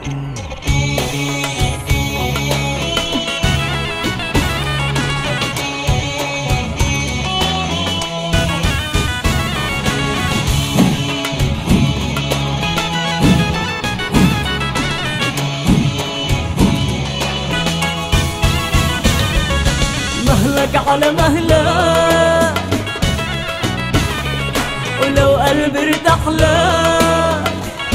مهلك على مهلك، ولو قلبي ارتاح لك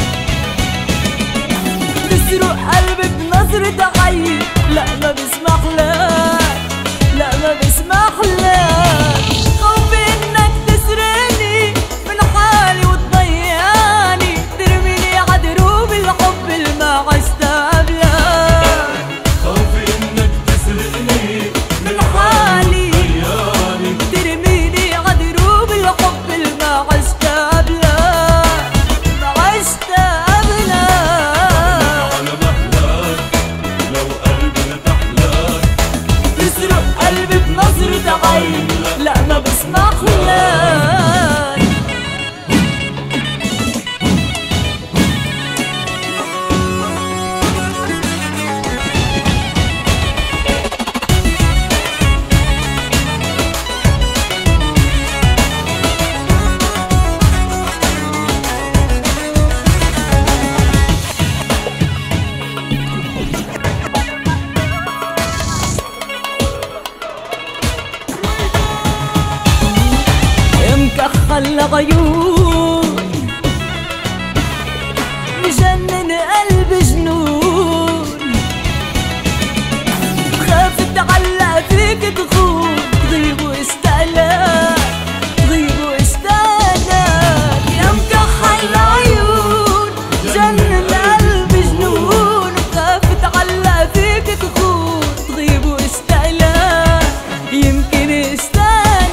تسرق قلبي بنظرة عين. لا ما بسمح لك، لا ما بسمح لك. خوفي انك تسرقني من حالي وتضيعني، ترميني عدروب الحب اللي ما عشت قبلك. خوفي انك تسرقني من حالي ترميني عدروب الحب اللي ما عشت قبلك، ما عشت قبلك. على مهلك لو قلبي ارتاح لك تسرق قلبي بنظرة عين. لا ما بسمح لك. مكحل غيون مجنن قلبي جنون، خاف اتعلق فيك تخون، تغيب واشتقلك، تغيب واشتقلك. يا مكحل عيون مجنن قلبي جنون، خاف اتعلق فيك تخون، تغيب واشتقلك، يمكن اشتقلك.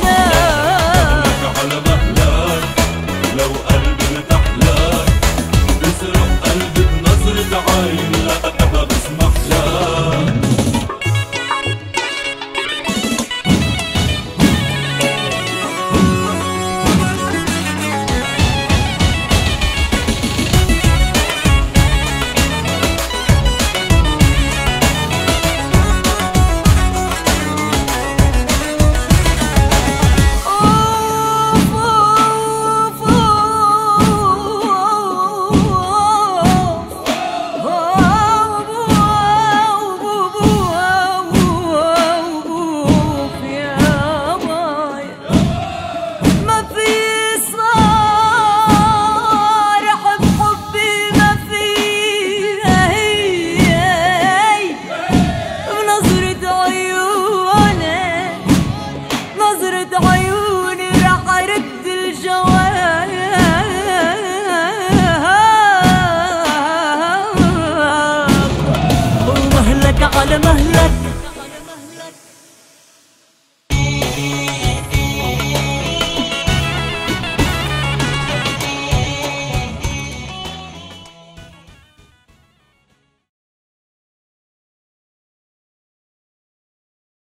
على مهلك لو قلبي ارتاح لك تسرق قلبي بنظرة عين. لا ما بسمح لك. عيوني رح ارد الجواب، ومهلك على مهلك